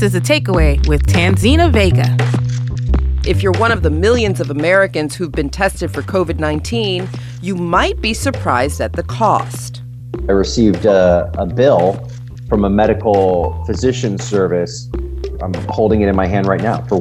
This is The Takeaway with Tanzina Vega. If you're one of the millions of Americans who've been tested for COVID-19, you might be surprised at the cost. I received a bill from a medical physician service. I'm holding it in my hand right now for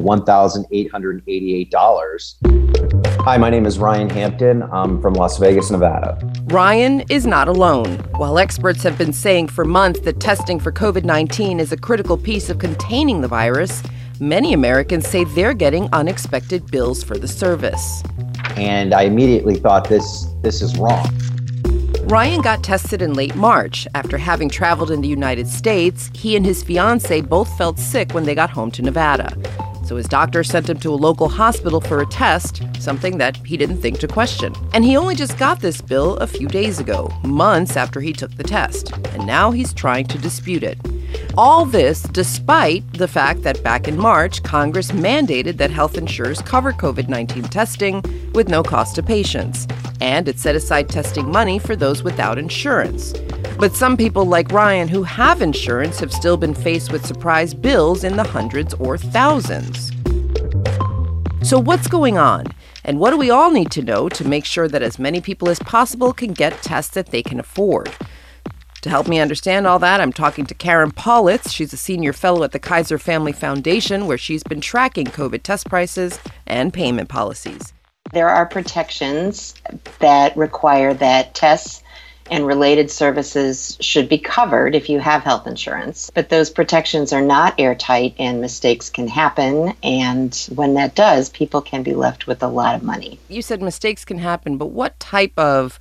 $1,888. Hi, my name is Ryan Hampton. I'm from Las Vegas, Nevada. Ryan is not alone. While experts have been saying for months that testing for COVID-19 is a critical piece of containing the virus, many Americans say they're getting unexpected bills for the service. And I immediately thought this is wrong. Ryan got tested in late March. After having traveled in the United States, he and his fiancée both felt sick when they got home to Nevada. So his doctor sent him to a local hospital for a test, something that he didn't think to question. And he only just got this bill a few days ago, months after he took the test. And now he's trying to dispute it. All this despite the fact that back in March, Congress mandated that health insurers cover COVID-19 testing with no cost to patients. And it set aside testing money for those without insurance. But some people like Ryan who have insurance have still been faced with surprise bills in the hundreds or thousands. So what's going on? And what do we all need to know to make sure that as many people as possible can get tests that they can afford? To help me understand all that, I'm talking to Karen Paulitz. She's a senior fellow at the Kaiser Family Foundation, where she's been tracking COVID test prices and payment policies. There are protections that require that tests and related services should be covered if you have health insurance. But those protections are not airtight and mistakes can happen. And when that does, people can be left with a lot of money. You said mistakes can happen, but what type of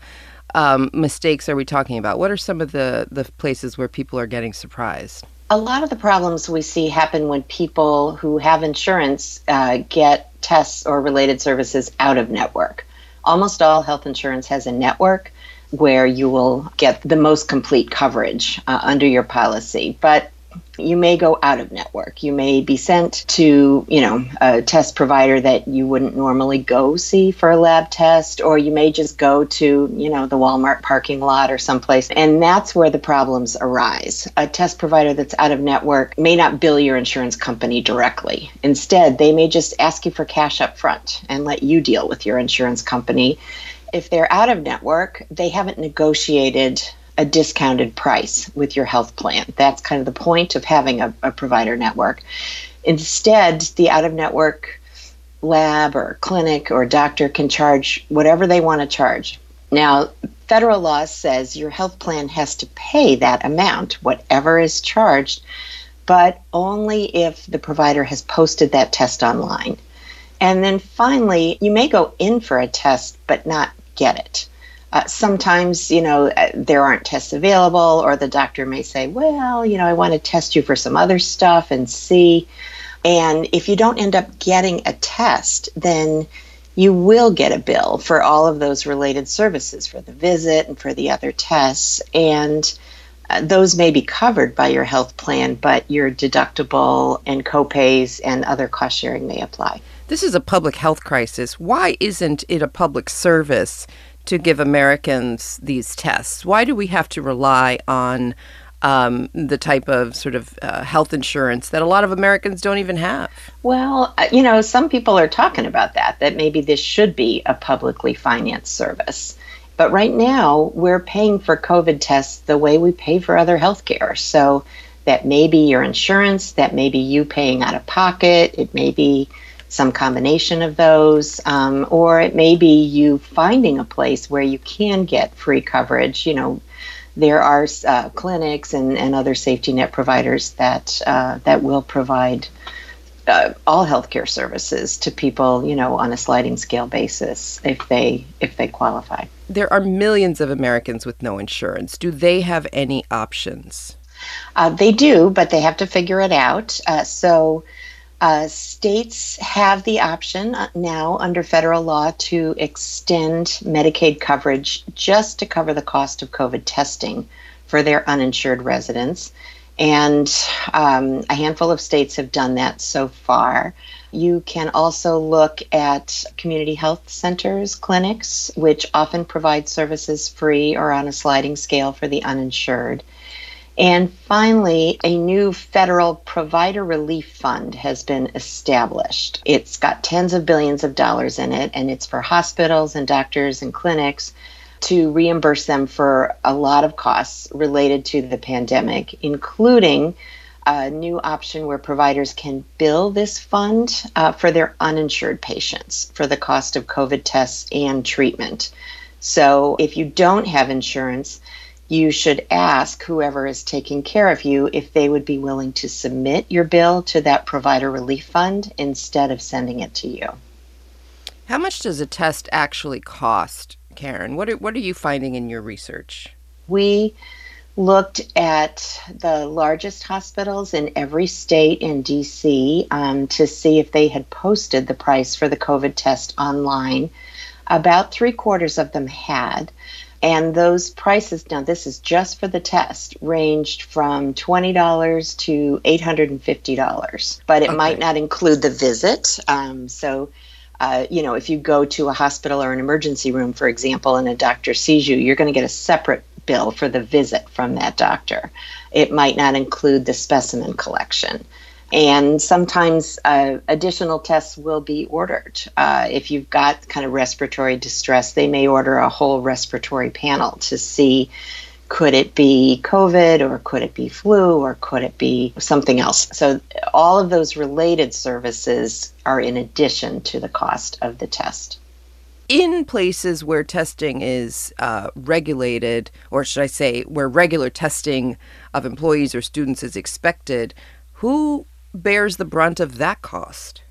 mistakes are we talking about? What are some of the places where people are getting surprised? A lot of the problems we see happen when people who have insurance get tests or related services out of network. Almost all health insurance has a network where you will get the most complete coverage under your policy. But you may go out of network. You may be sent to, a test provider that you wouldn't normally go see for a lab test, or you may just go to, the Walmart parking lot or someplace. And that's where the problems arise. A test provider that's out of network may not bill your insurance company directly. Instead, they may just ask you for cash up front and let you deal with your insurance company. If they're out of network, they haven't negotiated a discounted price with your health plan. That's kind of the point of having a provider network. Instead, the out-of-network lab or clinic or doctor can charge whatever they want to charge. Now, federal law says your health plan has to pay that amount, whatever is charged, but only if the provider has posted that test online. And then finally, you may go in for a test but not get it. Sometimes, there aren't tests available, or the doctor may say, well, I want to test you for some other stuff and see. And if you don't end up getting a test, then you will get a bill for all of those related services, for the visit and for the other tests. And those may be covered by your health plan, but your deductible and copays and other cost sharing may apply. This is a public health crisis. Why isn't it a public service to give Americans these tests? Why do we have to rely on the type of sort of health insurance that a lot of Americans don't even have? Well, some people are talking about that maybe this should be a publicly financed service. But right now, we're paying for COVID tests the way we pay for other health care. So that may be your insurance, that may be you paying out of pocket, it may be some combination of those, or it may be you finding a place where you can get free coverage. There are clinics and other safety net providers that will provide all healthcare services to people, on a sliding scale basis if they qualify. There are millions of Americans with no insurance. Do they have any options? They do, but they have to figure it out. States have the option now under federal law to extend Medicaid coverage just to cover the cost of COVID testing for their uninsured residents. And a handful of states have done that so far. You can also look at community health centers, clinics, which often provide services free or on a sliding scale for the uninsured. And finally, a new federal provider relief fund has been established. It's got tens of billions of dollars in it, and it's for hospitals and doctors and clinics to reimburse them for a lot of costs related to the pandemic, including a new option where providers can bill this fund for their uninsured patients for the cost of COVID tests and treatment. So if you don't have insurance, you should ask whoever is taking care of you if they would be willing to submit your bill to that provider relief fund instead of sending it to you. How much does a test actually cost, Karen? What are you finding in your research? We looked at the largest hospitals in every state in D.C. To see if they had posted the price for the COVID test online. About 3/4 of them had. And those prices, now this is just for the test, ranged from $20 to $850. But it might not include the visit. If you go to a hospital or an emergency room, for example, and a doctor sees you, you're going to get a separate bill for the visit from that doctor. It might not include the specimen collection. And sometimes additional tests will be ordered. If you've got kind of respiratory distress, they may order a whole respiratory panel to see, could it be COVID or could it be flu or could it be something else? So all of those related services are in addition to the cost of the test. In places where testing is regulated, or should I say, where regular testing of employees or students is expected, who bears the brunt of that cost?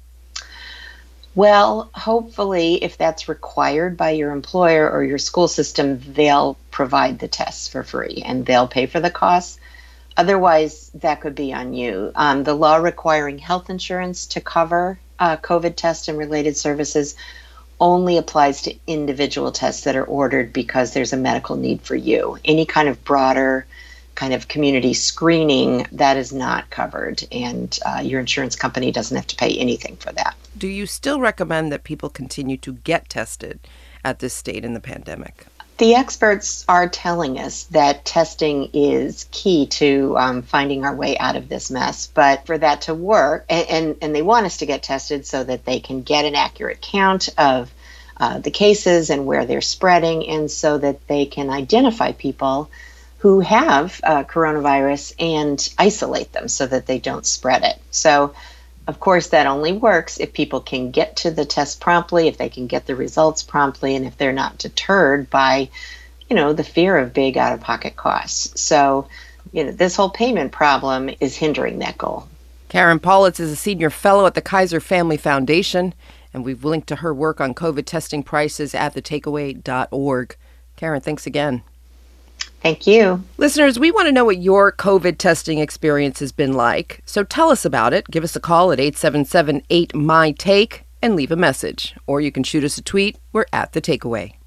Well, hopefully, if that's required by your employer or your school system, they'll provide the tests for free and they'll pay for the costs. Otherwise, that could be on you. The law requiring health insurance to cover COVID tests and related services only applies to individual tests that are ordered because there's a medical need for you. Any kind of broader kind of community screening, that is not covered, and your insurance company doesn't have to pay anything for that. Do you still recommend that people continue to get tested at this state in the pandemic? The experts are telling us that testing is key to finding our way out of this mess. But for that to work, and they want us to get tested so that they can get an accurate count of the cases and where they're spreading, and so that they can identify people who have coronavirus and isolate them so that they don't spread it. So, of course, that only works if people can get to the test promptly, if they can get the results promptly, and if they're not deterred by, the fear of big out-of-pocket costs. So, this whole payment problem is hindering that goal. Karen Paulitz is a senior fellow at the Kaiser Family Foundation, and we've linked to her work on COVID testing prices at thetakeaway.org. Karen, thanks again. Thank you. Listeners, we want to know what your COVID testing experience has been like. So tell us about it. Give us a call at 877-8-MY-TAKE and leave a message. Or you can shoot us a tweet. We're at The Takeaway.